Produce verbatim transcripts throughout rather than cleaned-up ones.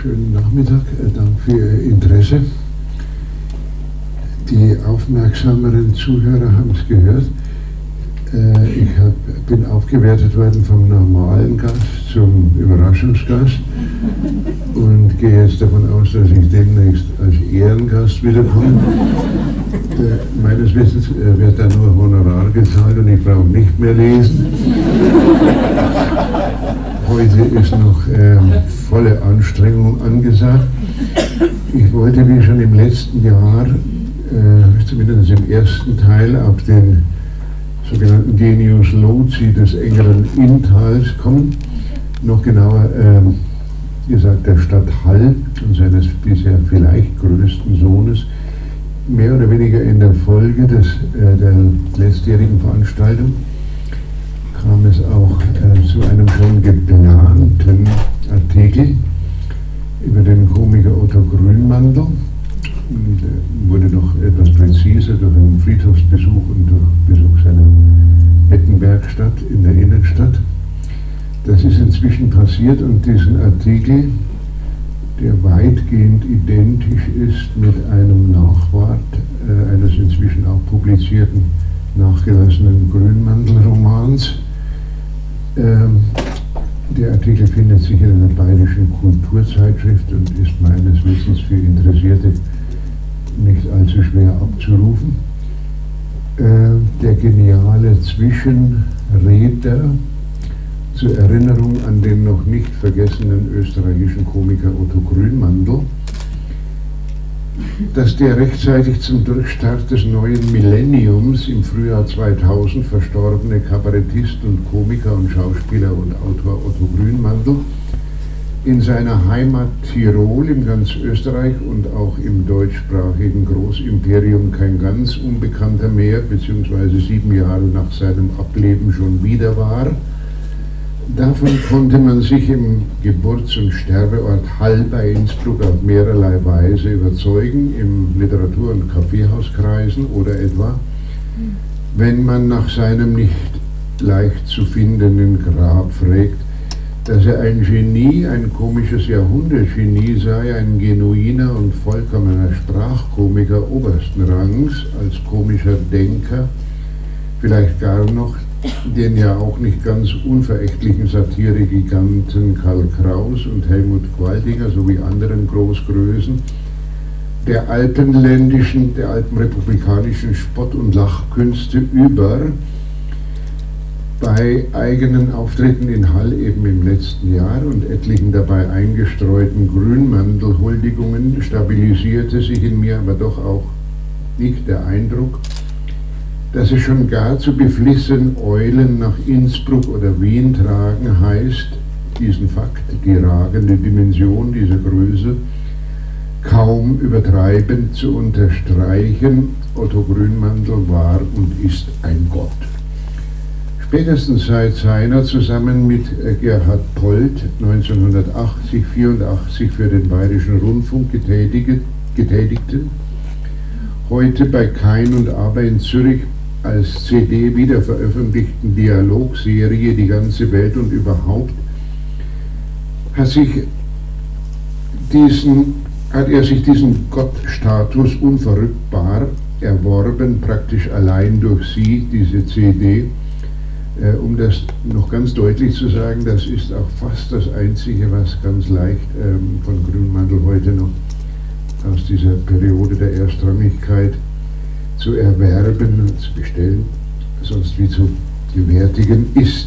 schönen Nachmittag. Danke für Ihr Interesse. Die aufmerksameren Zuhörer haben es gehört. Ich hab, bin aufgewertet worden vom normalen Gast zum Überraschungsgast und gehe jetzt davon aus, dass ich demnächst als Ehrengast wiederkomme. Meines Wissens wird da nur Honorar gezahlt und ich brauche nicht mehr lesen. Heute ist noch ähm, volle Anstrengung angesagt. Ich wollte, wie schon im letzten Jahr, äh, zumindest im ersten Teil, auf den sogenannten Genius Loci des engeren Inntals kommen. Noch genauer ähm, gesagt der Stadt Hall und seines bisher vielleicht größten Sohnes. Mehr oder weniger in der Folge des, äh, der letztjährigen Veranstaltung kam es auch äh, zu einem schon geplanten Artikel über den Komiker Otto Grünmantel. Und, äh, wurde noch etwas präziser durch einen Friedhofsbesuch und durch Besuch seiner Bettenbergstadt in der Innenstadt. Das ist inzwischen passiert und diesen Artikel, der weitgehend identisch ist mit einem Nachwort äh, eines inzwischen auch publizierten, nachgelassenen Grünmantel-Romans. Ähm, der Artikel findet sich in einer bayerischen Kulturzeitschrift und ist meines Wissens für Interessierte nicht allzu schwer abzurufen. Äh, der geniale Zwischenredner zur Erinnerung an den noch nicht vergessenen österreichischen Komiker Otto Grünmantel, dass der rechtzeitig zum Durchstart des neuen Millenniums im Frühjahr zweitausend verstorbene Kabarettist und Komiker und Schauspieler und Autor Otto Grünmantel in seiner Heimat Tirol, im ganz Österreich und auch im deutschsprachigen Großimperium kein ganz Unbekannter mehr, beziehungsweise sieben Jahre nach seinem Ableben schon wieder war. Davon konnte man sich im Geburts- und Sterbeort Hall bei Innsbruck auf mehrerlei Weise überzeugen, im Literatur- und Kaffeehauskreisen oder etwa, wenn man nach seinem nicht leicht zu findenden Grab fragt, dass er ein Genie, ein komisches Jahrhundertgenie sei, ein genuiner und vollkommener Sprachkomiker obersten Rangs, als komischer Denker, vielleicht gar noch den ja auch nicht ganz unverächtlichen Satire-Giganten Karl Kraus und Helmut Qualtinger sowie anderen Großgrößen, der alpenländischen, der alpenrepublikanischen Spott- und Lachkünste über, bei eigenen Auftritten in Hall eben im letzten Jahr und etlichen dabei eingestreuten Grünmantel-Huldigungen stabilisierte sich in mir aber doch auch nicht der Eindruck, dass es schon gar zu beflissen Eulen nach Innsbruck oder Wien tragen heißt, diesen Fakt, die ragende Dimension dieser Größe, kaum übertreibend zu unterstreichen. Otto Grünmantel war und ist ein Gott. Spätestens seit seiner zusammen mit Gerhard Polt neunzehnhundertachtzig vierundachtzig für den Bayerischen Rundfunk getätigte, getätigte heute bei Kein und Aber in Zürich als C D wiederveröffentlichten Dialogserie Die ganze Welt und überhaupt hat, sich diesen, hat er sich diesen Gottstatus unverrückbar erworben, praktisch allein durch sie, diese C D. Äh, um das noch ganz deutlich zu sagen, das ist auch fast das Einzige, was ganz leicht ähm, von Grünmantel heute noch aus dieser Periode der Erstrangigkeit zu erwerben und zu bestellen, sonst wie zu gewärtigen ist.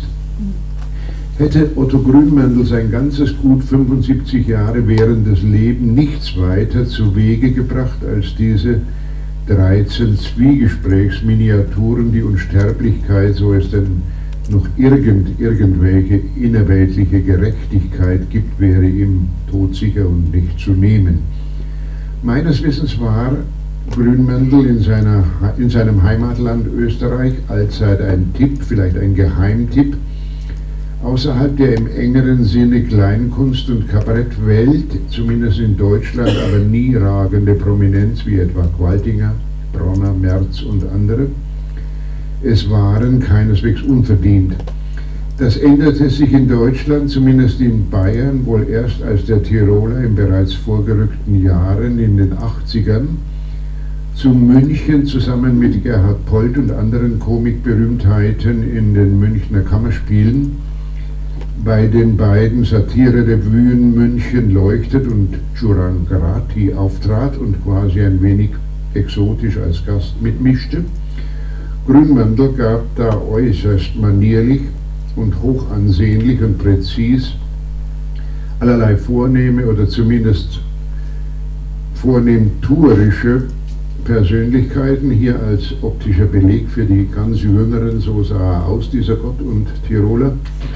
Hätte Otto Grünmantel sein ganzes gut fünfundsiebzig Jahre währendes Leben nichts weiter zu Wege gebracht als diese dreizehn Zwiegesprächsminiaturen, die Unsterblichkeit, so es denn noch irgend, irgendwelche innerweltliche Gerechtigkeit gibt, wäre ihm todsicher und nicht zu nehmen. Meines Wissens war Grünmantel in, seiner, in seinem Heimatland Österreich allzeit ein Tipp, vielleicht ein Geheimtipp, außerhalb der im engeren Sinne Kleinkunst- und Kabarettwelt, zumindest in Deutschland, aber nie ragende Prominenz wie etwa Qualtinger, Bronner, Merz und andere. Es waren keineswegs unverdient. Das änderte sich in Deutschland, zumindest in Bayern, wohl erst als der Tiroler in bereits vorgerückten Jahren in den achtzigern zu München zusammen mit Gerhard Polt und anderen Komikberühmtheiten in den Münchner Kammerspielen bei den beiden Satire-Revuen München leuchtet und Giurangrati auftrat und quasi ein wenig exotisch als Gast mitmischte. Grünmandl gab da äußerst manierlich und hochansehnlich und präzis allerlei vornehme oder zumindest vornehmtuerische Persönlichkeiten, hier als optischer Beleg für die ganz Jüngeren, so sah er aus, dieser Gott und Tiroler.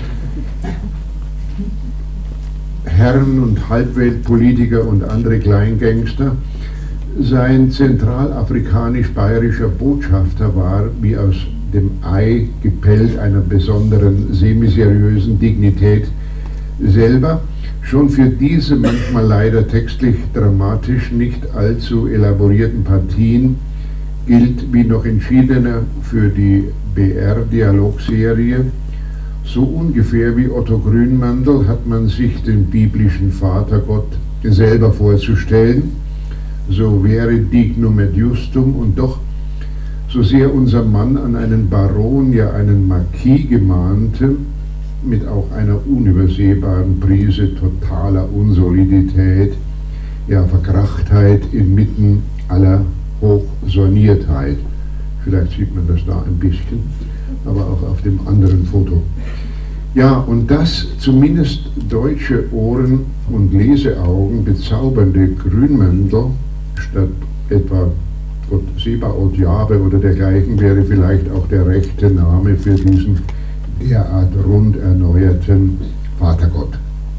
Herren und Halbweltpolitiker und andere Kleingangster. Sein zentralafrikanisch-bayerischer Botschafter war, wie aus dem Ei gepellt, einer besonderen semiseriösen Dignität selber. Schon für diese manchmal leider textlich dramatisch nicht allzu elaborierten Partien gilt wie noch entschiedener für die B R-Dialogserie. So ungefähr wie Otto Grünmandl hat man sich den biblischen Vatergott selber vorzustellen. So wäre dignum et justum, und doch, so sehr unser Mann an einen Baron, ja einen Marquis gemahnte, mit auch einer unübersehbaren Prise totaler Unsolidität, ja Verkrachtheit inmitten aller Hochsorniertheit. Vielleicht sieht man das da ein bisschen, aber auch auf dem anderen Foto. Ja, und das zumindest deutsche Ohren und Leseaugen bezaubernde Grünmandl, statt etwa Gott Sebaoth Jahwe oder dergleichen, wäre vielleicht auch der rechte Name für diesen derart rund erneuerten Vatergott.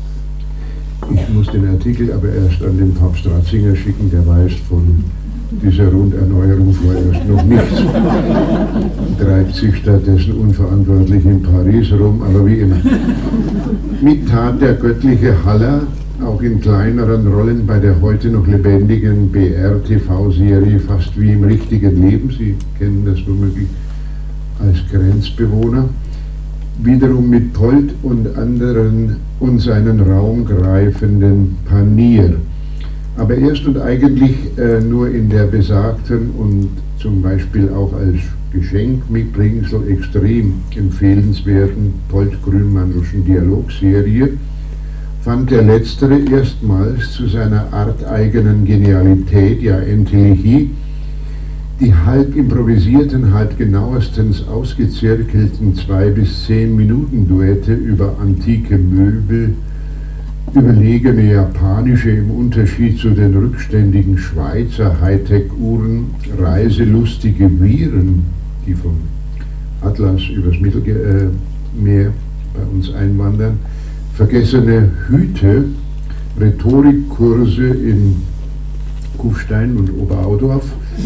Ich muss den Artikel aber erst an den Papst Ratzinger schicken, der weiß von dieser Runderneuerung vorerst noch nichts. Treibt sich stattdessen unverantwortlich in Paris rum, aber wie immer. Mit tat der göttliche Haller auch in kleineren Rollen bei der heute noch lebendigen B R-T V-Serie fast wie im richtigen Leben. Sie kennen das womöglich als Grenzbewohner. Wiederum mit Polt und anderen und seinen raumgreifenden Panier. Aber erst und eigentlich äh, nur in der besagten und zum Beispiel auch als Geschenkmitbringsel extrem empfehlenswerten Polt-Grünmandlschen Dialogserie fand der Letztere erstmals zu seiner arteigenen Genialität, ja Entelechie, die halb improvisierten, halb genauestens ausgezirkelten zwei bis zehn Minuten Duette über antike Möbel, überlegene japanische im Unterschied zu den rückständigen Schweizer Hightech-Uhren, reiselustige Viren, die vom Atlas übers Mittelmeer bei uns einwandern, vergessene Hüte, Rhetorikkurse in Kufstein und Oberaudorf,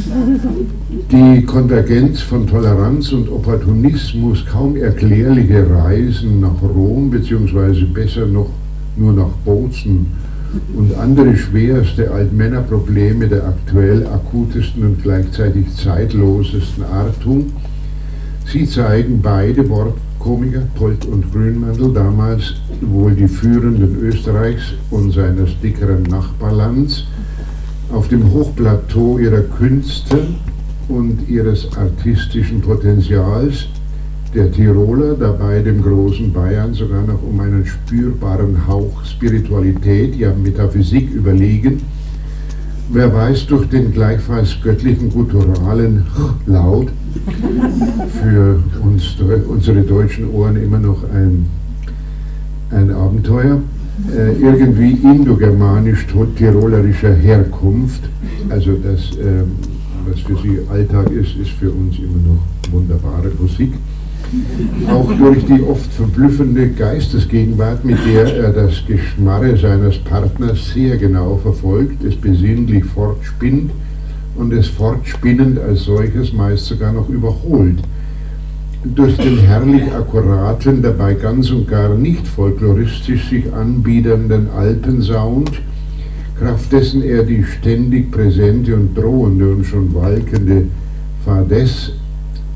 die Konvergenz von Toleranz und Opportunismus, kaum erklärliche Reisen nach Rom, beziehungsweise besser noch nur nach Bozen und andere schwerste Altmännerprobleme der aktuell akutesten und gleichzeitig zeitlosesten Artung. Sie zeigen beide Wortkomiker, Polt und Grünmandl, damals wohl die führenden Österreichs und seines dickeren Nachbarlands, auf dem Hochplateau ihrer Künste und ihres artistischen Potenzials, der Tiroler dabei dem großen Bayern sogar noch um einen spürbaren Hauch Spiritualität, ja Metaphysik überlegen. Wer weiß, durch den gleichfalls göttlichen gutturalen Laut, für uns, unsere deutschen Ohren immer noch ein, ein Abenteuer, äh, irgendwie indogermanisch-tirolerischer Herkunft, also das, äh, was für sie Alltag ist, ist für uns immer noch wunderbare Musik. Auch durch die oft verblüffende Geistesgegenwart, mit der er das Geschmarre seines Partners sehr genau verfolgt, es besinnlich fortspinnt und es fortspinnend als solches meist sogar noch überholt. Durch den herrlich akkuraten, dabei ganz und gar nicht folkloristisch sich anbiedernden Alpensound, kraft dessen er die ständig präsente und drohende und schon walkende Fadesse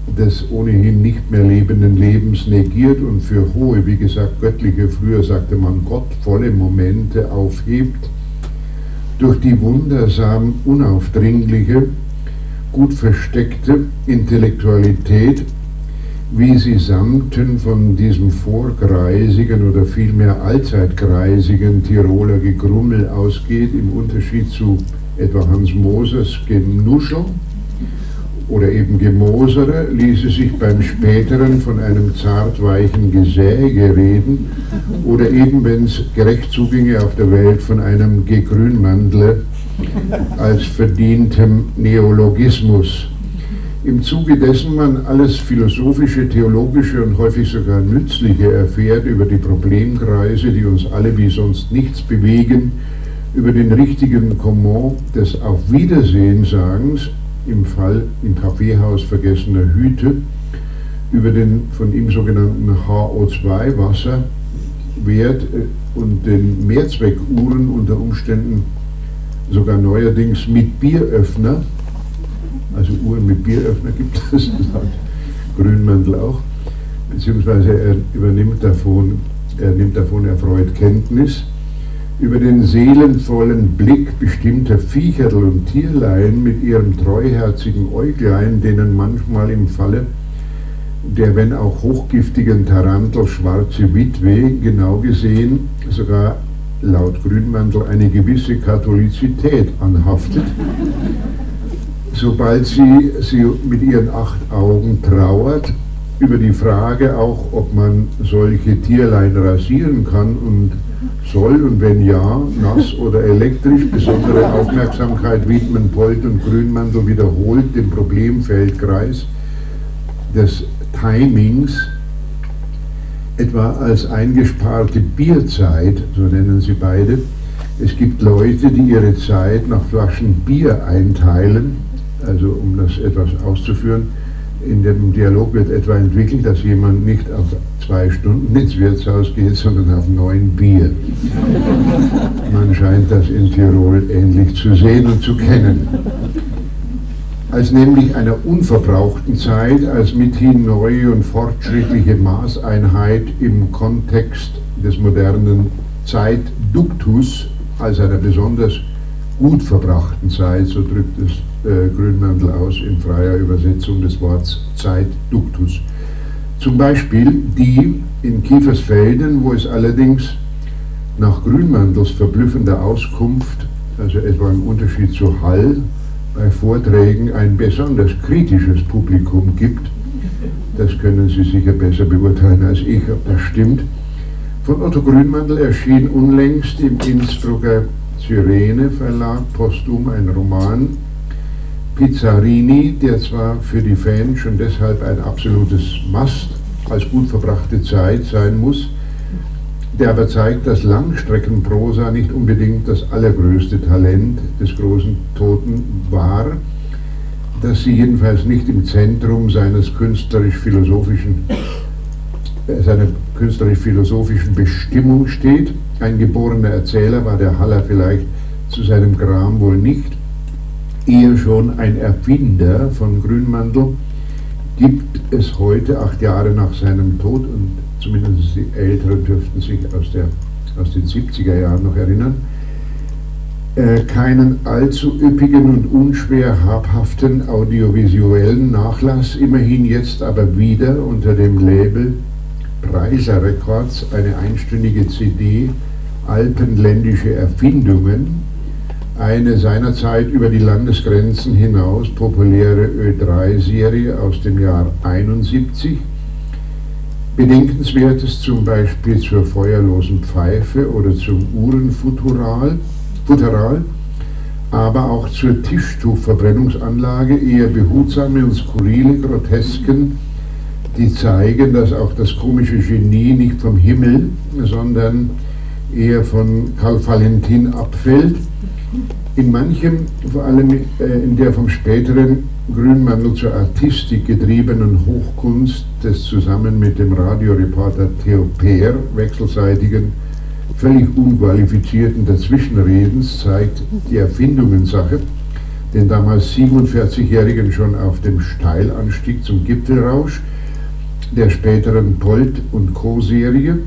des ohnehin nicht mehr lebenden Lebens negiert und für hohe, wie gesagt, göttliche, früher sagte man gottvolle Momente aufhebt, durch die wundersam unaufdringliche, gut versteckte Intellektualität, wie sie sanften von diesem vorgreisigen oder vielmehr allzeitgreisigen Tiroler Gegrummel ausgeht, im Unterschied zu etwa Hans Mosers Genuschel oder eben Gemosere, ließe sich beim späteren von einem zartweichen Gesäge reden oder eben, wenn es gerecht zuginge auf der Welt, von einem Gegrünmandle als verdientem Neologismus. Im Zuge dessen man alles Philosophische, Theologische und häufig sogar Nützliche erfährt über die Problemkreise, die uns alle wie sonst nichts bewegen, über den richtigen Comment des Auf Wiedersehensagens, im Fall im Kaffeehaus vergessener Hüte, über den von ihm sogenannten H O zwei Wasserwert und den Mehrzweckuhren unter Umständen sogar neuerdings mit Bieröffner, also Uhren mit Bieröffner gibt es, das hat Grünmandl auch, beziehungsweise er übernimmt davon, er nimmt davon erfreut Kenntnis, über den seelenvollen Blick bestimmter Viecherl und Tierlein mit ihrem treuherzigen Äuglein, denen manchmal im Falle der, wenn auch hochgiftigen Tarantel schwarze Witwe, genau gesehen, sogar laut Grünmandl eine gewisse Katholizität anhaftet, sobald sie, sie mit ihren acht Augen trauert, über die Frage auch, ob man solche Tierlein rasieren kann und soll und wenn ja, nass oder elektrisch. Besondere Aufmerksamkeit widmen Polt und Grünmandl wiederholt dem Problemfeldkreis des Timings, etwa als eingesparte Bierzeit, so nennen sie beide. Es gibt Leute, die ihre Zeit nach Flaschen Bier einteilen, also um das etwas auszuführen. In dem Dialog wird etwa entwickelt, dass jemand nicht auf zwei Stunden ins Wirtshaus geht, sondern auf neun Bier. Man scheint das in Tirol ähnlich zu sehen und zu kennen. Als nämlich einer unverbrauchten Zeit, als mithin neue und fortschrittliche Maßeinheit im Kontext des modernen Zeitduktus, als einer besonders gut verbrachten Zeit, so drückt es äh, Grünmandl aus in freier Übersetzung des Wortes Zeitduktus. Zum Beispiel die in Kiefersfelden, wo es allerdings nach Grünmandls verblüffender Auskunft, also etwa im Unterschied zu Hall, bei Vorträgen ein besonders kritisches Publikum gibt. Das können Sie sicher besser beurteilen als ich, ob das stimmt. Von Otto Grünmandl erschien unlängst im Innsbrucker Syrene Verlag posthum ein Roman, Pizzarini, der zwar für die Fans schon deshalb ein absolutes Must als gut verbrachte Zeit sein muss, der aber zeigt, dass Langstreckenprosa nicht unbedingt das allergrößte Talent des großen Toten war, dass sie jedenfalls nicht im Zentrum seines künstlerisch-philosophischen äh, seiner künstlerisch-philosophischen Bestimmung steht. Ein geborener Erzähler war der Haller vielleicht zu seinem Gram wohl nicht, eher schon ein Erfinder von Grünmandl, gibt es heute, acht Jahre nach seinem Tod, und zumindest die Älteren dürften sich aus, der, aus den siebziger Jahren noch erinnern, äh, keinen allzu üppigen und unschwer habhaften audiovisuellen Nachlass, immerhin jetzt aber wieder unter dem Label Preiser Records eine einstündige C D Alpenländische Erfindungen, eine seinerzeit über die Landesgrenzen hinaus populäre Ö drei Serie aus dem Jahr einundsiebzig. Bedenkenswertes zum Beispiel zur feuerlosen Pfeife oder zum Uhrenfutteral, Futteral, aber auch zur Tischtuchverbrennungsanlage eher behutsame und skurrile Grotesken, die zeigen, dass auch das komische Genie nicht vom Himmel, sondern eher von Karl Valentin abfällt. In manchem, vor allem äh, in der vom späteren Grünmandl zur Artistik getriebenen Hochkunst des zusammen mit dem Radioreporter Theo Peer wechselseitigen, völlig unqualifizierten Dazwischenredens, zeigt die Erfindungssache, den damals siebenundvierzigjährigen schon auf dem Steilanstieg zum Gipfelrausch der späteren Polt- und Co-Serie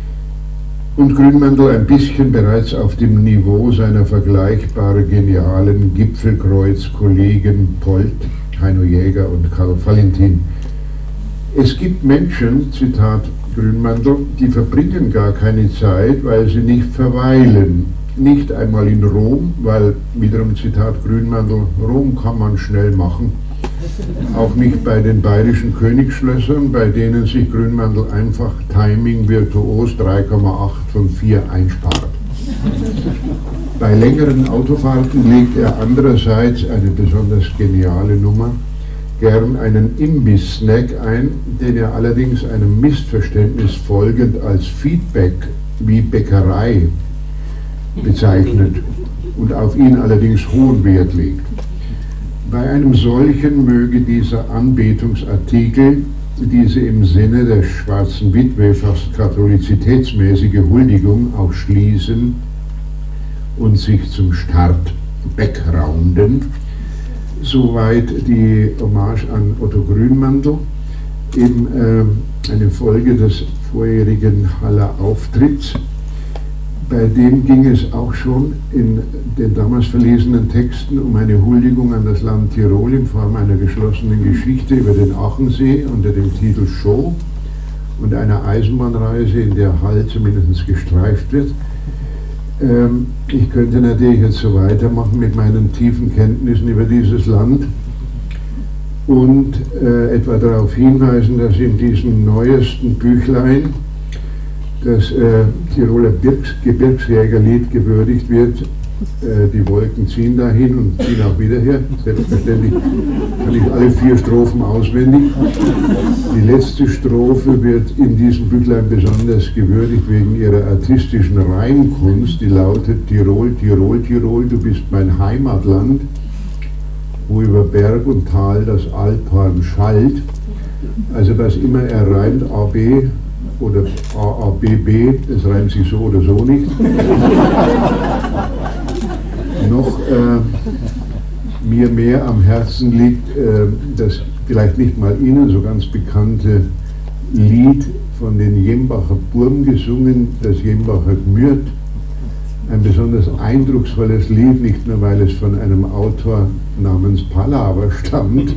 und Grünmantel ein bisschen bereits auf dem Niveau seiner vergleichbar genialen Gipfelkreuz-Kollegen Polt, Heino Jäger und Karl Valentin. Es gibt Menschen, Zitat Grünmantel, die verbringen gar keine Zeit, weil sie nicht verweilen. Nicht einmal in Rom, weil, wiederum Zitat Grünmantel, Rom kann man schnell machen. Auch nicht bei den bayerischen Königsschlössern, bei denen sich Grünmantel einfach Timing virtuos drei Komma acht von vier einspart. Bei längeren Autofahrten legt er andererseits eine besonders geniale Nummer, gern einen Imbiss-Snack ein, den er allerdings einem Missverständnis folgend als Feedback wie Bäckerei bezeichnet und auf ihn allerdings hohen Wert legt. Bei einem solchen möge dieser Anbetungsartikel, diese im Sinne der schwarzen Witwe fast katholizitätsmäßige Huldigung auch schließen und sich zum Start backrounden. Soweit die Hommage an Otto Grünmantel, eben äh, eine Folge des vorherigen Haller Auftritts. Bei dem ging es auch schon in den damals verlesenen Texten um eine Huldigung an das Land Tirol in Form einer geschlossenen Geschichte über den Achensee unter dem Titel Show und einer Eisenbahnreise, in der Hall zumindest gestreift wird. Ähm, ich könnte natürlich jetzt so weitermachen mit meinen tiefen Kenntnissen über dieses Land und äh, etwa darauf hinweisen, dass in diesem neuesten Büchlein das äh, Tiroler Birks, Gebirgsjägerlied gewürdigt wird. Äh, die Wolken ziehen dahin und ziehen auch wieder her. Selbstverständlich kann ich alle vier Strophen auswendig. Die letzte Strophe wird in diesem Büchlein besonders gewürdigt wegen ihrer artistischen Reimkunst. Die lautet: Tirol, Tirol, Tirol, du bist mein Heimatland, wo über Berg und Tal das Alphorn schallt. Also was immer er reimt, A B oder A A B B, das reimt sich so oder so nicht. Noch äh, mir mehr am Herzen liegt äh, das vielleicht nicht mal Ihnen so ganz bekannte Lied von den Jembacher Burm gesungen, das Jembacher Gmürt. Ein besonders eindrucksvolles Lied, nicht nur weil es von einem Autor namens Palaver stammt,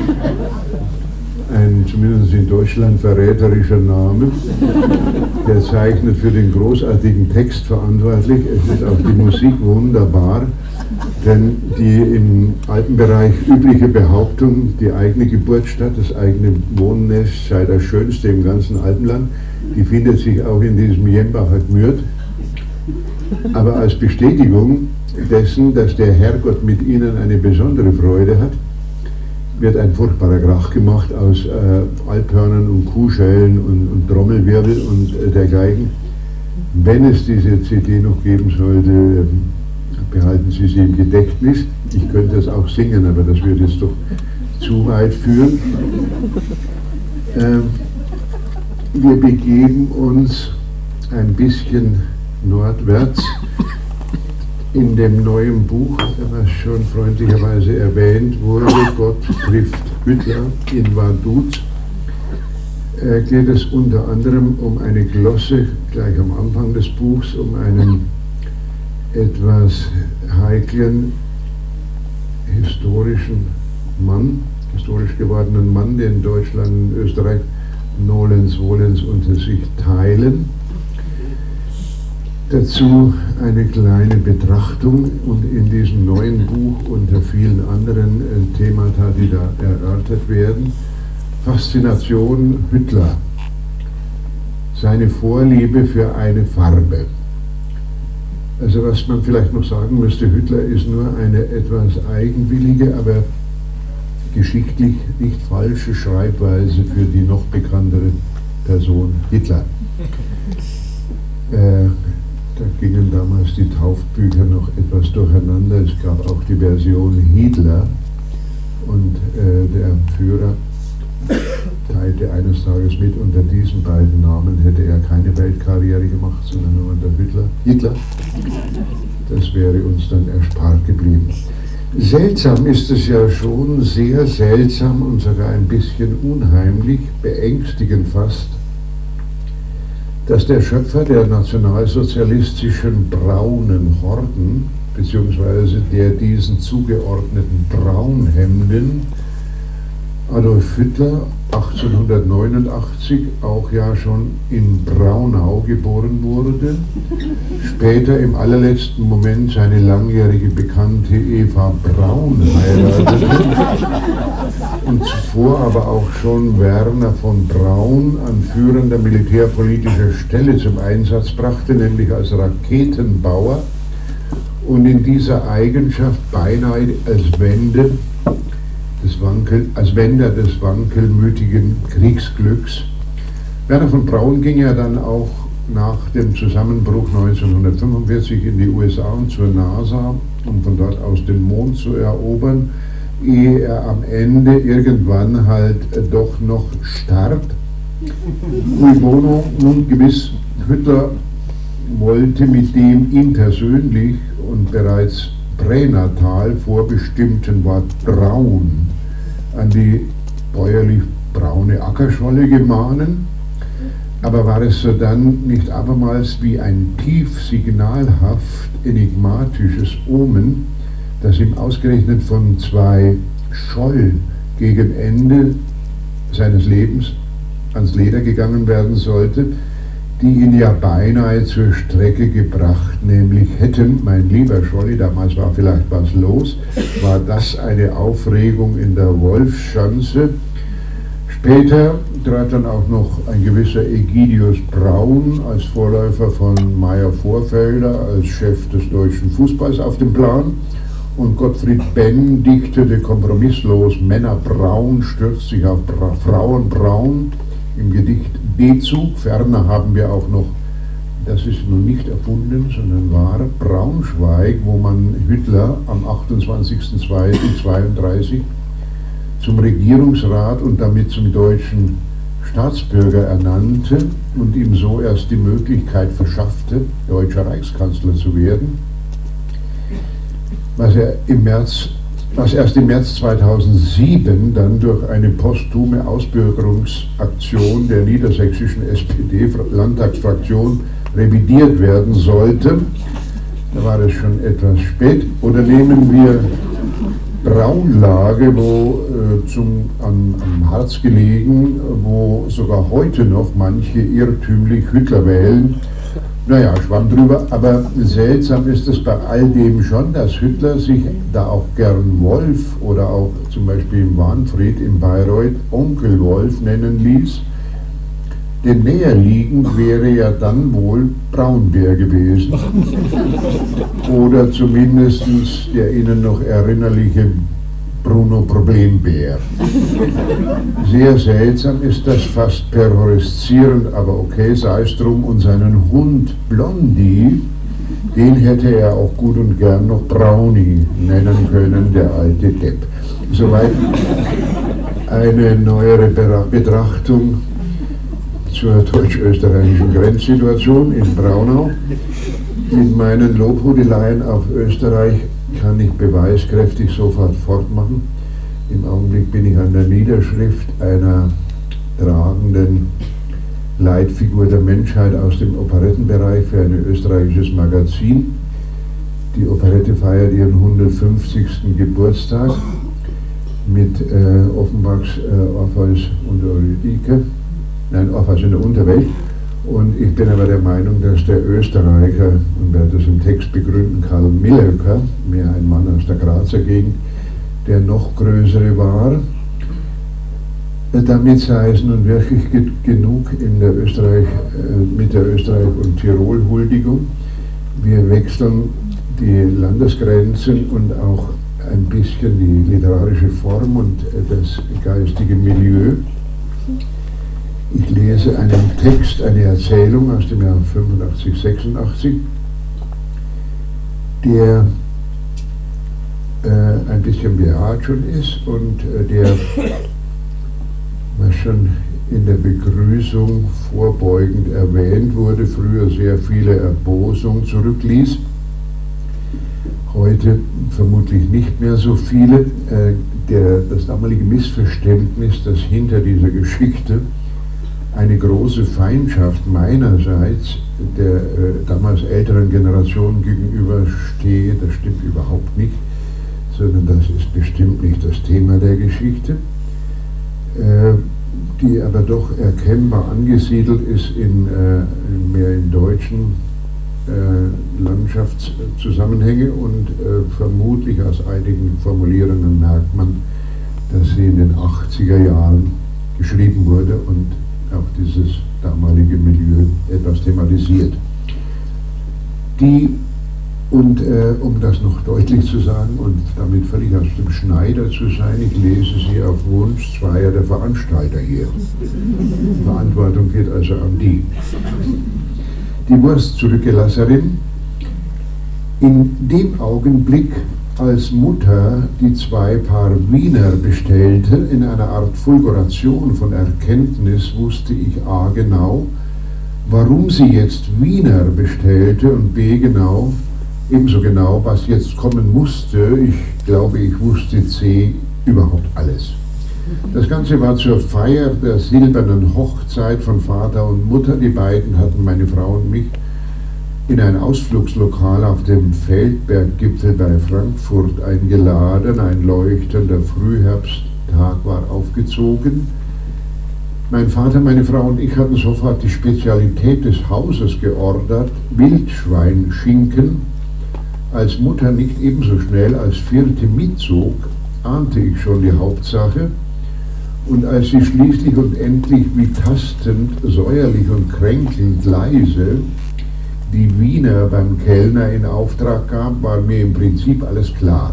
ein zumindest in Deutschland verräterischer Name, der zeichnet für den großartigen Text verantwortlich. Es ist auch die Musik wunderbar, denn die im Alpenbereich übliche Behauptung, die eigene Geburtsstadt, das eigene Wohnnest sei das Schönste im ganzen Alpenland, die findet sich auch in diesem Jembacher Gmürt. Aber als Bestätigung dessen, dass der Herrgott mit ihnen eine besondere Freude hat, wird ein furchtbarer Krach gemacht aus äh, Alphörnern und Kuhschellen und, und Trommelwirbel und äh, dergleichen. Wenn es diese C D noch geben sollte, äh, behalten Sie sie im Gedächtnis. Ich könnte es auch singen, aber das würde jetzt doch zu weit führen. Äh, wir begeben uns ein bisschen nordwärts. In dem neuen Buch, was schon freundlicherweise erwähnt wurde, Gott trifft Hüttler in Vaduz, äh, geht es unter anderem um eine Glosse, gleich am Anfang des Buchs, um einen etwas heiklen historischen Mann, historisch gewordenen Mann, den Deutschland und Österreich nolens volens unter sich teilen. Dazu eine kleine Betrachtung und in diesem neuen Buch unter vielen anderen äh, Themata, die da erörtert werden, Faszination Hüttler, seine Vorliebe für eine Farbe. Also was man vielleicht noch sagen müsste, Hüttler ist nur eine etwas eigenwillige, aber geschichtlich nicht falsche Schreibweise für die noch bekanntere Person Hitler. Äh, Da gingen damals die Taufbücher noch etwas durcheinander. Es gab auch die Version Hitler und äh, der Führer teilte eines Tages mit, unter diesen beiden Namen hätte er keine Weltkarriere gemacht, sondern nur unter Hitler. Hitler. Das wäre uns dann erspart geblieben. Seltsam ist es ja schon, sehr seltsam und sogar ein bisschen unheimlich, beängstigend fast, dass der Schöpfer der nationalsozialistischen braunen Horden, beziehungsweise der diesen zugeordneten Braunhemden, Adolf Hitler achtzehnhundertneunundachtzig auch ja schon in Braunau geboren wurde, später im allerletzten Moment seine langjährige Bekannte Eva Braun heiratete und zuvor aber auch schon Werner von Braun an führender militärpolitischer Stelle zum Einsatz brachte, nämlich als Raketenbauer, und in dieser Eigenschaft beinahe als Wende des Wankel, als Wender des wankelmütigen Kriegsglücks. Werner von Braun ging ja dann auch nach dem Zusammenbruch neunzehnhundertfünfundvierzig in die U S A und zur NASA, um von dort aus den Mond zu erobern, ehe er am Ende irgendwann halt doch noch starb. Cui bono, nun gewiss, Hitler wollte mit dem ihm persönlich und bereits pränatal vorbestimmten Wort braun an die bäuerlich braune Ackerscholle gemahnen, aber war es sodann nicht abermals wie ein tief signalhaft enigmatisches Omen, das ihm ausgerechnet von zwei Scholl gegen Ende seines Lebens ans Leder gegangen werden sollte, die ihn ja beinahe zur Strecke gebracht, nämlich hätten, mein lieber Scholli, damals war vielleicht was los, war das eine Aufregung in der Wolfschanze. Später trat dann auch noch ein gewisser Egidius Braun als Vorläufer von Meyer Vorfelder als Chef des deutschen Fußballs auf den Plan, und Gottfried Benn dichtete kompromisslos: Männer Braun stürzt sich auf Bra Frauen Braun im Gedicht B-Zug. Ferner haben wir auch noch, das ist nun nicht erfunden, sondern wahr, Braunschweig, wo man Hitler am achtundzwanzigsten zweiten zweiunddreißig zum Regierungsrat und damit zum deutschen Staatsbürger ernannte und ihm so erst die Möglichkeit verschaffte, deutscher Reichskanzler zu werden, was er im März was erst im März zweitausendsieben dann durch eine posthume Ausbürgerungsaktion der niedersächsischen S P D-Landtagsfraktion revidiert werden sollte. Da war es schon etwas spät. Oder nehmen wir Braunlage, wo äh, zum, am, am Harz gelegen, wo sogar heute noch manche irrtümlich Hitler wählen. Naja, schwamm drüber, aber seltsam ist es bei all dem schon, dass Hitler sich da auch gern Wolf oder auch zum Beispiel im Wahnfried in Bayreuth Onkel Wolf nennen ließ. Denn näher liegend wäre ja dann wohl Braunbär gewesen. Oder zumindest der Ihnen noch erinnerliche Bruno Problembär. Sehr seltsam ist das, fast terrorisierend, aber okay, sei es drum. Und seinen Hund Blondie, den hätte er auch gut und gern noch Brownie nennen können, der alte Depp. Soweit eine neuere Betrachtung zur deutsch-österreichischen Grenzsituation in Braunau. Mit meinen Lobhudeleien auf Österreich kann ich beweiskräftig sofort fortmachen. Im Augenblick bin ich an der Niederschrift einer tragenden Leitfigur der Menschheit aus dem Operettenbereich für ein österreichisches Magazin. Die Operette feiert ihren hundertfünfzigsten Geburtstag mit äh, Offenbachs äh, Orpheus und Eurydike, nein, Orpheus in der Unterwelt. Und ich bin aber der Meinung, dass der Österreicher, und werde das im Text begründen, Karl Millerker, mehr ein Mann aus der Grazer Gegend, der noch größere war. Damit sei es nun wirklich genug in der Österreich, mit der Österreich- und Tirol-Huldigung. Wir wechseln die Landesgrenzen und auch ein bisschen die literarische Form und das geistige Milieu. Ich lese einen Text, eine Erzählung aus dem Jahr fünfundachtzig, sechsundachtzig, der äh, ein bisschen behaart schon ist und äh, der, was schon in der Begrüßung vorbeugend erwähnt wurde, früher sehr viele Erbosung zurückließ. Heute vermutlich nicht mehr so viele. Äh, der, das damalige Missverständnis, dass hinter dieser Geschichte eine große Feindschaft meinerseits der äh, damals älteren Generation gegenüberstehe, das stimmt überhaupt nicht, sondern das ist bestimmt nicht das Thema der Geschichte, äh, die aber doch erkennbar angesiedelt ist in, äh, mehr in deutschen äh, Landschaftszusammenhänge und äh, vermutlich aus einigen Formulierungen merkt man, dass sie in den achtziger Jahren geschrieben wurde und auch dieses damalige Milieu etwas thematisiert. Die, und äh, um das noch deutlich zu sagen und damit völlig aus dem Schneider zu sein, ich lese sie auf Wunsch zweier der Veranstalter hier. Die Verantwortung geht also an die. Die Wurstzurückgelasserin. In dem Augenblick, als Mutter die zwei Paar Wiener bestellte, in einer Art Fulguration von Erkenntnis, wusste ich a. genau, warum sie jetzt Wiener bestellte und b. genau, ebenso genau, was jetzt kommen musste. Ich glaube, ich wusste c. überhaupt alles. Das Ganze war zur Feier der silbernen Hochzeit von Vater und Mutter. Die beiden hatten meine Frau und mich in ein Ausflugslokal auf dem Feldberggipfel bei Frankfurt eingeladen. Ein leuchtender Frühherbsttag war aufgezogen. Mein Vater, meine Frau und ich hatten sofort die Spezialität des Hauses geordert, Wildschweinschinken. Als Mutter nicht ebenso schnell als Vierte mitzog, ahnte ich schon die Hauptsache. Und als sie schließlich und endlich wie tastend, säuerlich und kränkelnd leise die Wiener beim Kellner in Auftrag gab, war mir im Prinzip alles klar.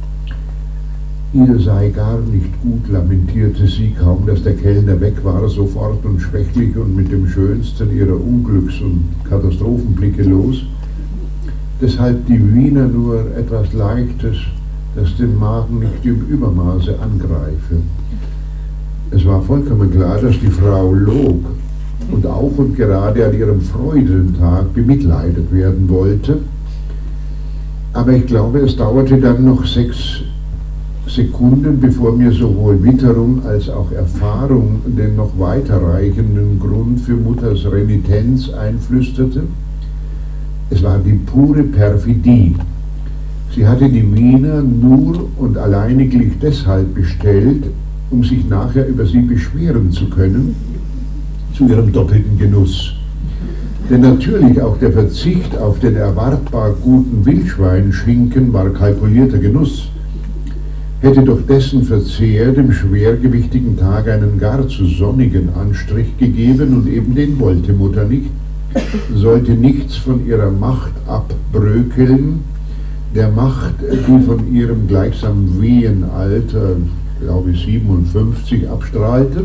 Ihr sei gar nicht gut, lamentierte sie, kaum dass der Kellner weg war, sofort und schwächlich und mit dem schönsten ihrer Unglücks- und Katastrophenblicke los. Deshalb die Wiener nur etwas Leichtes, das den Magen nicht im Übermaße angreife. Es war vollkommen klar, dass die Frau log und auch und gerade an ihrem Freudentag bemitleidet werden wollte. Aber ich glaube, es dauerte dann noch sechs Sekunden, bevor mir sowohl Witterung als auch Erfahrung den noch weiterreichenden Grund für Mutters Renitenz einflüsterte. Es war die pure Perfidie. Sie hatte die Wiener nur und alleiniglich deshalb bestellt, um sich nachher über sie beschweren zu können, zu ihrem doppelten Genuss. Denn natürlich auch der Verzicht auf den erwartbar guten Wildschweinschinken war kalkulierter Genuss, hätte doch dessen Verzehr dem schwergewichtigen Tag einen gar zu sonnigen Anstrich gegeben und eben den wollte Mutter nicht, sollte nichts von ihrer Macht abbrökeln, der Macht, die von ihrem gleichsam wehen Alter, glaube ich siebenundfünfzig, abstrahlte.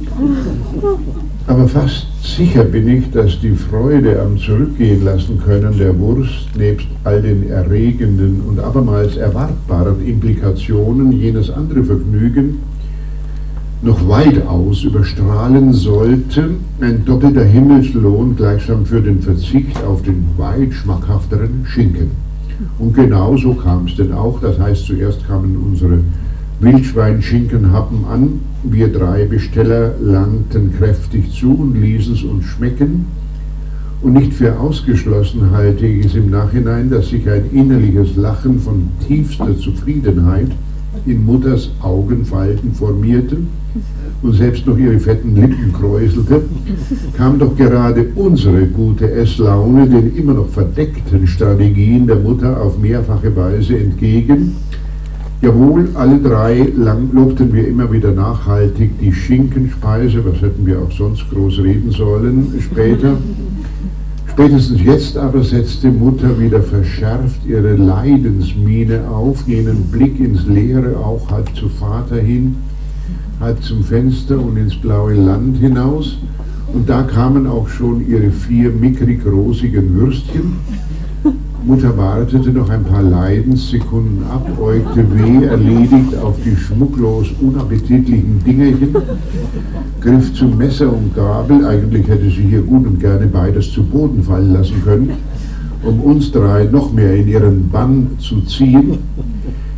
Aber fast sicher bin ich, dass die Freude am Zurückgehen lassen können der Wurst nebst all den erregenden und abermals erwartbaren Implikationen jenes andere Vergnügen noch weitaus überstrahlen sollte, ein doppelter Himmelslohn gleichsam für den Verzicht auf den weit schmackhafteren Schinken. Und genau so kam es denn auch, das heißt, zuerst kamen unsere Wildschweinschinkenhappen an, wir drei Besteller langten kräftig zu und ließen es uns schmecken. Und nicht für ausgeschlossen halte ich es im Nachhinein, dass sich ein innerliches Lachen von tiefster Zufriedenheit in Mutters Augenfalten formierte und selbst noch ihre fetten Lippen kräuselte, kam doch gerade unsere gute Esslaune den immer noch verdeckten Strategien der Mutter auf mehrfache Weise entgegen. Jawohl, alle drei lang lobten wir immer wieder nachhaltig die Schinkenspeise, was hätten wir auch sonst groß reden sollen später. Spätestens jetzt aber setzte Mutter wieder verschärft ihre Leidensmiene auf, jenen Blick ins Leere, auch halb zu Vater hin, halb zum Fenster und ins blaue Land hinaus. Und da kamen auch schon ihre vier mickrig-rosigen Würstchen. Mutter wartete noch ein paar Leidenssekunden ab, äugte weh erledigt auf die schmucklos unappetitlichen Dingerchen, griff zum Messer und Gabel, eigentlich hätte sie hier gut und gerne beides zu Boden fallen lassen können, um uns drei noch mehr in ihren Bann zu ziehen.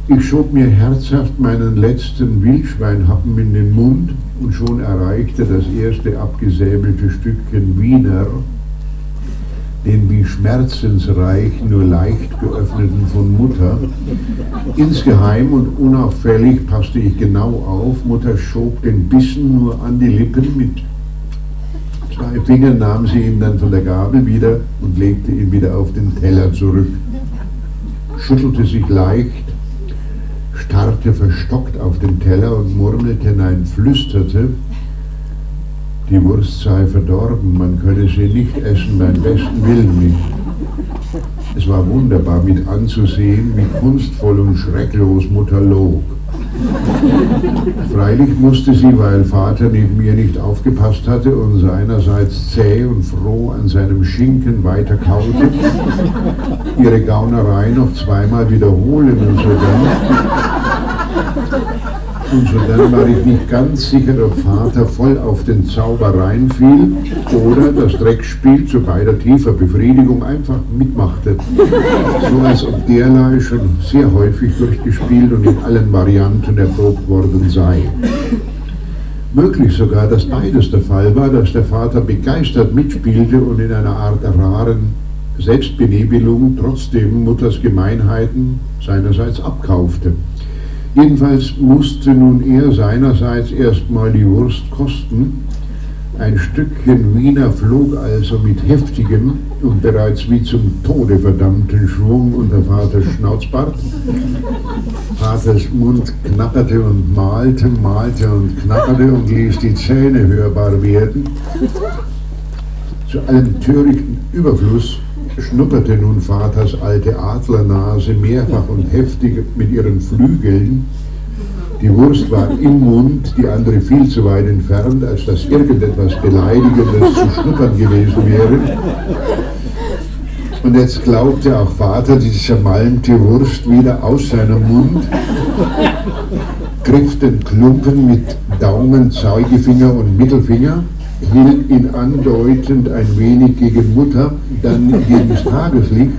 Ich schob mir herzhaft meinen letzten Wildschweinhappen in den Mund und schon erreichte das erste abgesäbelte Stückchen Wiener den wie schmerzensreich nur leicht geöffneten von Mutter. Insgeheim und unauffällig passte ich genau auf. Mutter schob den Bissen nur an die Lippen. Mit zwei Fingern nahm sie ihn dann von der Gabel wieder und legte ihn wieder auf den Teller zurück. Schüttelte sich leicht, starrte verstockt auf den Teller und murmelte, nein, flüsterte, die Wurst sei verdorben, man könne sie nicht essen, beim besten Willen nicht. Es war wunderbar mit anzusehen, wie kunstvoll und schrecklos Mutter log. Freilich musste sie, weil Vater neben mir nicht aufgepasst hatte und seinerseits zäh und froh an seinem Schinken weiter kaute, ihre Gaunerei noch zweimal wiederholen und so dann. Und so dann war ich nicht ganz sicher, ob Vater voll auf den Zauber reinfiel oder das Dreckspiel zu beider tiefer Befriedigung einfach mitmachte. So als ob derlei schon sehr häufig durchgespielt und in allen Varianten erprobt worden sei. Möglich sogar, dass beides der Fall war, dass der Vater begeistert mitspielte und in einer Art raren Selbstbenebelung trotzdem Mutters Gemeinheiten seinerseits abkaufte. Jedenfalls musste nun er seinerseits erstmal die Wurst kosten. Ein Stückchen Wiener flog also mit heftigem und bereits wie zum Tode verdammten Schwung unter Vaters Schnauzbart. Vaters Mund knapperte und malte, malte und knapperte und ließ die Zähne hörbar werden. Zu allem törichten Überfluss schnupperte nun Vaters alte Adlernase mehrfach und heftig mit ihren Flügeln. Die Wurst war im Mund, die andere viel zu weit entfernt, als dass irgendetwas Beleidigendes zu schnuppern gewesen wäre. Und jetzt glaubte auch Vater, die zermalmte Wurst wieder aus seinem Mund, griff den Klumpen mit Daumen, Zeigefinger und Mittelfinger, hielt ihn andeutend ein wenig gegen Mutter, dann gegen das Tageslicht,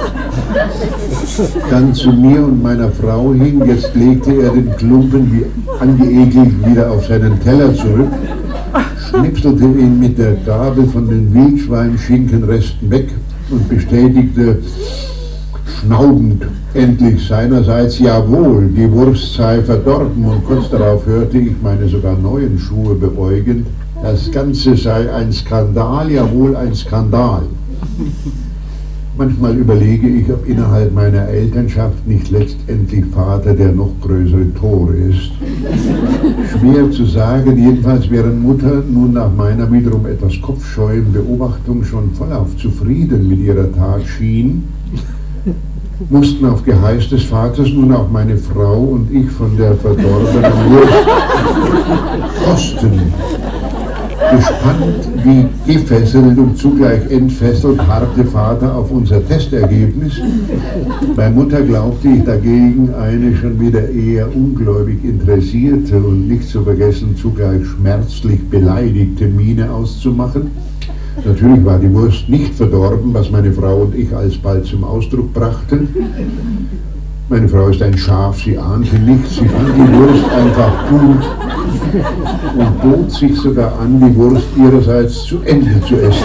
dann zu mir und meiner Frau hin. Jetzt legte er den Klumpen wie angeekelt wieder auf seinen Teller zurück, schnipselte ihn mit der Gabel von den Wildschweinschinkenresten weg und bestätigte schnaubend endlich seinerseits, jawohl, die Wurst sei verdorben, und kurz darauf hörte ich meine sogar neuen Schuhe beäugend, das Ganze sei ein Skandal, jawohl ein Skandal. Manchmal überlege ich, ob innerhalb meiner Elternschaft nicht letztendlich Vater der noch größere Tor ist. Schwer zu sagen, jedenfalls während Mutter nun nach meiner wiederum etwas kopfscheuen Beobachtung schon vollauf zufrieden mit ihrer Tat schien, mussten auf Geheiß des Vaters nun auch meine Frau und ich von der verdorbenen Wurst kosten. Gespannt wie gefesselt und zugleich entfesselt harrte Vater auf unser Testergebnis. Bei Mutter glaubte ich dagegen eine schon wieder eher ungläubig interessierte und nicht zu vergessen zugleich schmerzlich beleidigte Miene auszumachen. Natürlich war die Wurst nicht verdorben, was meine Frau und ich alsbald zum Ausdruck brachten. Meine Frau ist ein Schaf, sie ahnte nichts, sie fand die Wurst einfach gut und bot sich sogar an, die Wurst ihrerseits zu Ende zu essen.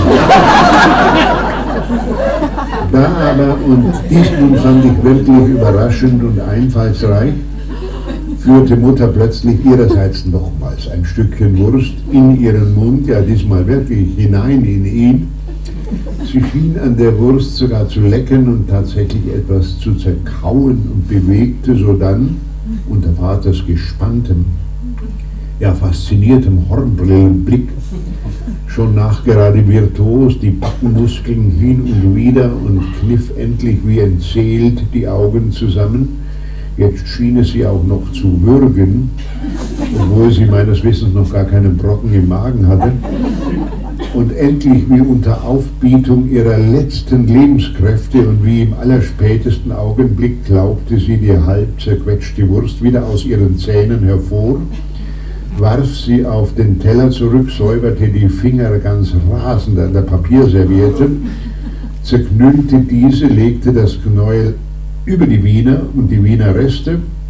Da aber, und dies nun fand ich wirklich überraschend und einfallsreich, führte Mutter plötzlich ihrerseits nochmals ein Stückchen Wurst in ihren Mund, ja diesmal wirklich hinein in ihn. Sie schien an der Wurst sogar zu lecken und tatsächlich etwas zu zerkauen und bewegte sodann unter Vaters gespanntem, ja fasziniertem Hornbrillenblick schon nachgerade virtuos die Backenmuskeln hin und wieder und kniff endlich wie entseelt die Augen zusammen. Jetzt schien es sie auch noch zu würgen, obwohl sie meines Wissens noch gar keinen Brocken im Magen hatte. Und endlich wie unter Aufbietung ihrer letzten Lebenskräfte und wie im allerspätesten Augenblick glaubte sie die halb zerquetschte Wurst wieder aus ihren Zähnen hervor, warf sie auf den Teller zurück, säuberte die Finger ganz rasend an der Papierserviette, zerknüllte diese, legte das Knäuel über die Wiener und die Wiener Reste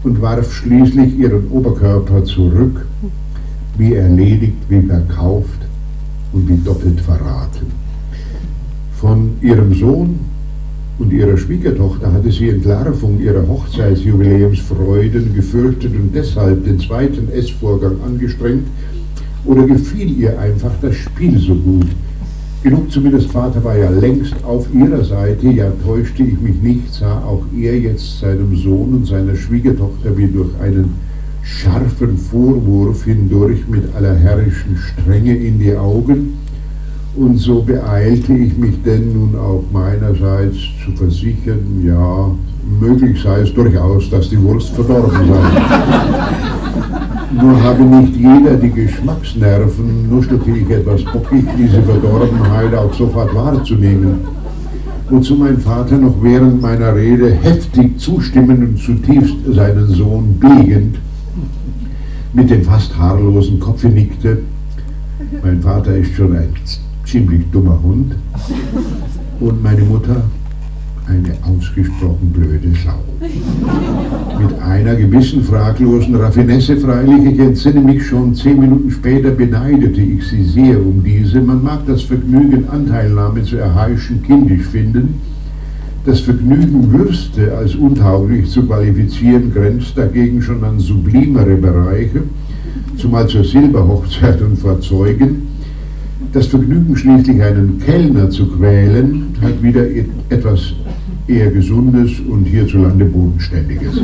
und warf schließlich ihren Oberkörper zurück, wie erledigt, wie verkauft und wie doppelt verraten. Von ihrem Sohn und ihrer Schwiegertochter hatte sie Entlarvung ihrer Hochzeitsjubiläumsfreuden gefürchtet und deshalb den zweiten Essvorgang angestrengt, oder gefiel ihr einfach das Spiel so gut? Genug zumindest, Vater war ja längst auf ihrer Seite, ja täuschte ich mich nicht, sah auch er jetzt seinem Sohn und seiner Schwiegertochter wie durch einen scharfen Vorwurf hindurch mit aller herrischen Strenge in die Augen. Und so beeilte ich mich denn nun auch meinerseits zu versichern, ja, möglich sei es durchaus, dass die Wurst verdorben sei. Nur habe nicht jeder die Geschmacksnerven, nuschelte ich etwas bockig, diese Verdorbenheit auch sofort wahrzunehmen. Wozu mein Vater noch während meiner Rede heftig zustimmend und zutiefst seinen Sohn biegend mit dem fast haarlosen Kopfe nickte. Mein Vater ist schon ein ziemlich dummer Hund und meine Mutter eine ausgesprochen blöde Sau. Mit einer gewissen fraglosen Raffinesse freilich, ich entsinne mich, schon zehn Minuten später beneidete ich sie sehr um diese. Man mag das Vergnügen, Anteilnahme zu erheischen, kindisch finden. Das Vergnügen, Würste als untauglich zu qualifizieren, grenzt dagegen schon an sublimere Bereiche, zumal zur Silberhochzeit und vor Zeugen. Das Vergnügen, schließlich einen Kellner zu quälen, hat wieder etwas eher Gesundes und hierzulande Bodenständiges.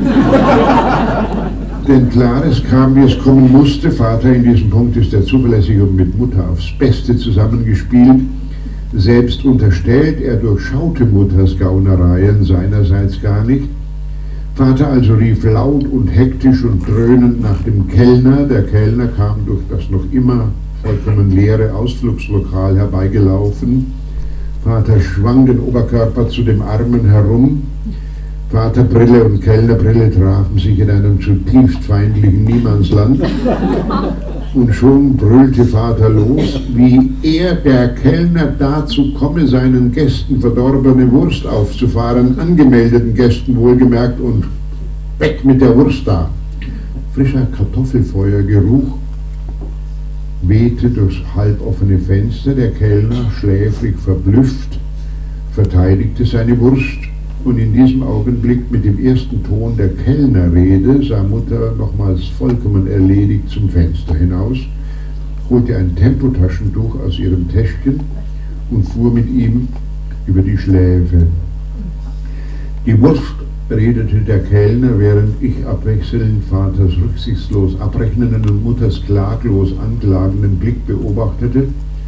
Denn klares kam, wie es kommen musste. Vater in diesem Punkt ist er zuverlässig und mit Mutter aufs Beste zusammengespielt. Selbst unterstellt, er durchschaute Mutters Gaunereien seinerseits gar nicht. Vater also rief laut und hektisch und dröhnend nach dem Kellner. Der Kellner kam durch das noch immer vollkommen leere Ausflugslokal herbeigelaufen. Vater schwang den Oberkörper zu dem Armen herum. Vaterbrille und Kellnerbrille trafen sich in einem zutiefst feindlichen Niemandsland. Und schon brüllte Vater los, wie er, der Kellner, dazu komme, seinen Gästen verdorbene Wurst aufzufahren, angemeldeten Gästen wohlgemerkt, und weg mit der Wurst da. Frischer Kartoffelfeuergeruch wehte durchs halboffene Fenster. Der Kellner, schläfrig verblüfft, verteidigte seine Wurst, und in diesem Augenblick mit dem ersten Ton der Kellnerrede sah Mutter nochmals vollkommen erledigt zum Fenster hinaus, holte ein Tempotaschentuch aus ihrem Täschchen und fuhr mit ihm über die Schläfe. Die Wurst, redete der Kellner, während ich abwechselnd Vaters rücksichtslos abrechnenden und Mutters klaglos anklagenden Blick beobachtete.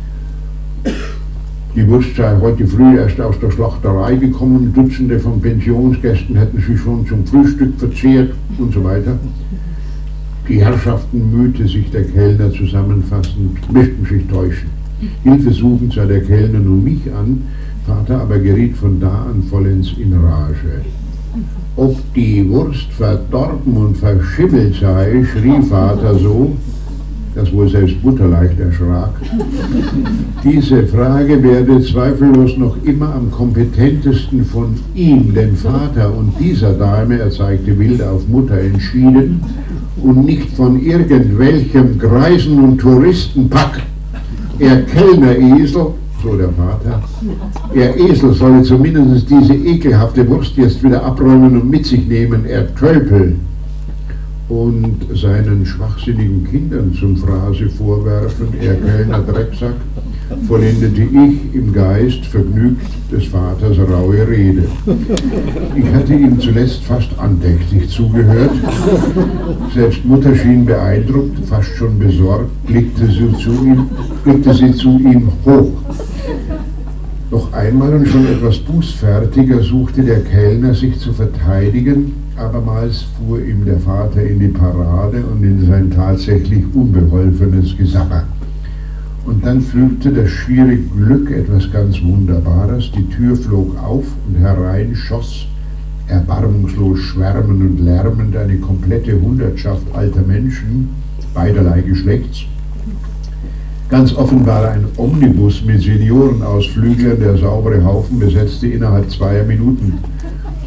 Die Wurst sei heute früh erst aus der Schlachterei gekommen, Dutzende von Pensionsgästen hätten sie schon zum Frühstück verzehrt und so weiter. Die Herrschaften, mühte sich der Kellner zusammenfassend, möchten sich täuschen. Hilfesuchend sah der Kellner nun mich an, Vater aber geriet von da an vollends in Rage. Ob die Wurst verdorben und verschimmelt sei, schrie Vater so, dass wohl selbst Mutter leicht erschrak. Diese Frage werde zweifellos noch immer am kompetentesten von ihm, dem Vater und dieser Dame, er zeigte wild auf Mutter, entschieden und nicht von irgendwelchem Greisen- und Touristenpack. Er Kellneresel, so der Vater, er Esel solle zumindest diese ekelhafte Wurst jetzt wieder abräumen und mit sich nehmen, er Tölpel. Und seinen schwachsinnigen Kindern zum Phrase vorwerfen, er Kellner Drecksack, vollendete ich im Geist vergnügt des Vaters raue Rede. Ich hatte ihm zuletzt fast andächtig zugehört. Selbst Mutter schien beeindruckt, fast schon besorgt, blickte sie zu ihm, blickte sie zu ihm hoch. Noch einmal und schon etwas bußfertiger suchte der Kellner sich zu verteidigen. Abermals fuhr ihm der Vater in die Parade und in sein tatsächlich unbeholfenes Gesapper. Und dann fügte das schiere Glück etwas ganz Wunderbares. Die Tür flog auf und herein schoss, erbarmungslos schwärmend und lärmend, eine komplette Hundertschaft alter Menschen, beiderlei Geschlechts. Ganz offenbar ein Omnibus mit Seniorenausflüglern, der saubere Haufen besetzte innerhalb zweier Minuten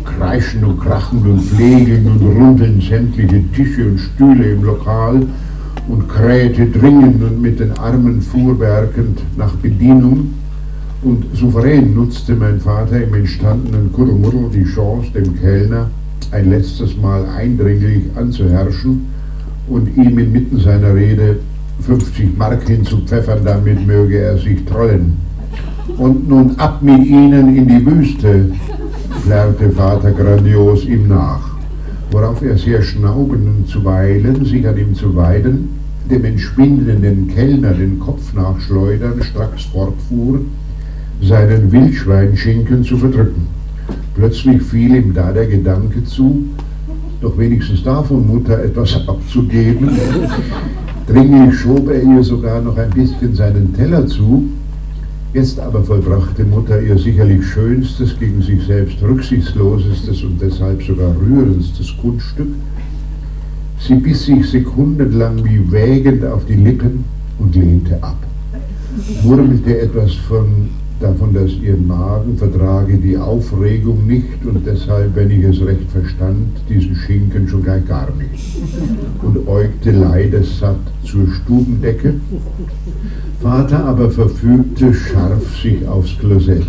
kreischen und krachen und flegeln und rumpeln sämtliche Tische und Stühle im Lokal und krähte dringend und mit den Armen fuhrwerkend nach Bedienung. Und souverän nutzte mein Vater im entstandenen Kuddelmuddel die Chance, dem Kellner ein letztes Mal eindringlich anzuherrschen und ihm inmitten seiner Rede fünfzig Mark hinzupfeffern, damit möge er sich trollen. Und nun ab mit ihnen in die Wüste, plärrte Vater grandios ihm nach, worauf er sehr schnaubend und zuweilen, sich an ihm zu weiden, dem entschwindenden Kellner den Kopf nachschleudern, stracks fortfuhr, seinen Wildschweinschinken zu verdrücken. Plötzlich fiel ihm da der Gedanke zu, doch wenigstens davon Mutter etwas abzugeben. Dringlich schob er ihr sogar noch ein bisschen seinen Teller zu. Jetzt aber vollbrachte Mutter ihr sicherlich schönstes, gegen sich selbst rücksichtslosestes und deshalb sogar rührendstes Kunststück. Sie biss sich sekundenlang wie wägend auf die Lippen und lehnte ab, murmelte etwas von, davon, dass ihr Magen vertrage die Aufregung nicht und deshalb, wenn ich es recht verstand, diesen Schinken schon gleich gar nicht, und äugte leidessatt zur Stubendecke. Vater aber verfügte scharf sich aufs Klosett.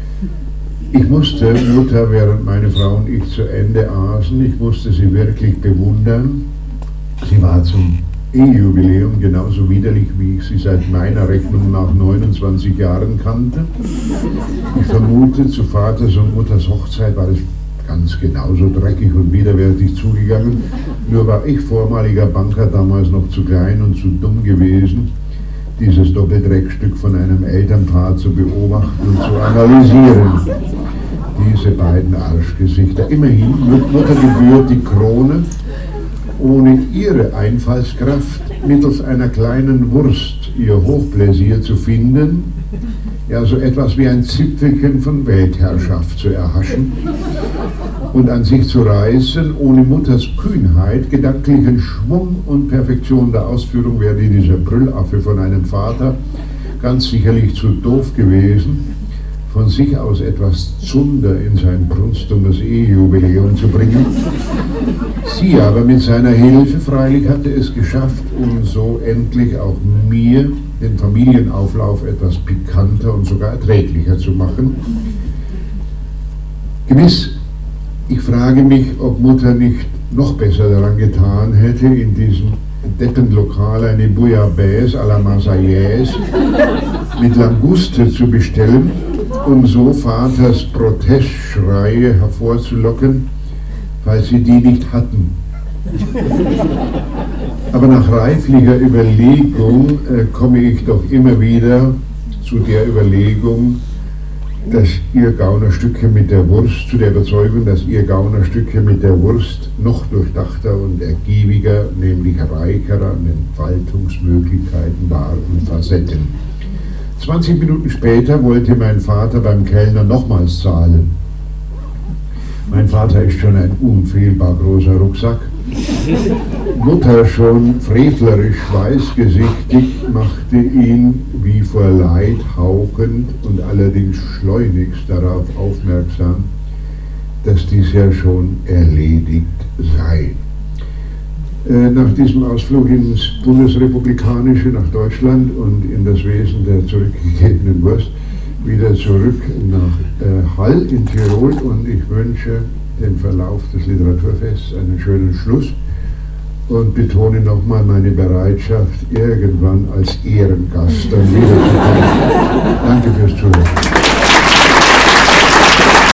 Ich musste Mutter, während meine Frau und ich zu Ende aßen, ich musste sie wirklich bewundern. Sie war zum Ehejubiläum genauso widerlich, wie ich sie seit meiner Rechnung nach neunundzwanzig Jahren kannte. Ich vermute, zu Vaters und Mutters Hochzeit war es ganz genauso dreckig und widerwärtig zugegangen. Nur war ich, vormaliger Banker, damals noch zu klein und zu dumm gewesen, dieses Doppeldreckstück von einem Elternpaar zu beobachten und zu analysieren. Diese beiden Arschgesichter. Immerhin, Mutter gebührt die Krone, ohne ihre Einfallskraft mittels einer kleinen Wurst ihr Hochpläsier zu finden, ja so etwas wie ein Zipfelchen von Weltherrschaft zu erhaschen und an sich zu reißen. Ohne Mutters Kühnheit, gedanklichen Schwung und Perfektion der Ausführung wäre dieser Brüllaffe von einem Vater ganz sicherlich zu doof gewesen, von sich aus etwas Zunder in sein brunstdummes Ehejubiläum zu bringen. Sie aber mit seiner Hilfe freilich hatte es geschafft, um so endlich auch mir den Familienauflauf etwas pikanter und sogar erträglicher zu machen. Gewiss, ich frage mich, ob Mutter nicht noch besser daran getan hätte, in diesem Deppenlokal eine Bouillabaisse à la Marseillaise mit Languste zu bestellen, um so Vaters Protestschreie hervorzulocken, falls sie die nicht hatten. Aber nach reiflicher Überlegung äh, komme ich doch immer wieder zu der Überlegung, dass ihr Gaunerstücke mit der Wurst, zu der Überzeugung, dass ihr Gaunerstücke mit der Wurst noch durchdachter und ergiebiger, nämlich reicher an Entfaltungsmöglichkeiten waren und Facetten. zwanzig Minuten später wollte mein Vater beim Kellner nochmals zahlen. Mein Vater ist schon ein unfehlbar großer Rucksack. Mutter, schon frevlerisch weißgesichtig, machte ihn wie vor Leid hauchend und allerdings schleunigst darauf aufmerksam, dass dies ja schon erledigt sei. Äh, nach diesem Ausflug ins Bundesrepublikanische, nach Deutschland und in das Wesen der zurückgegebenen Wurst, wieder zurück nach äh, Hall in Tirol, und ich wünsche dem Verlauf des Literaturfests einen schönen Schluss und betone nochmal meine Bereitschaft, irgendwann als Ehrengast dann wiederzukommen. Danke fürs Zuhören.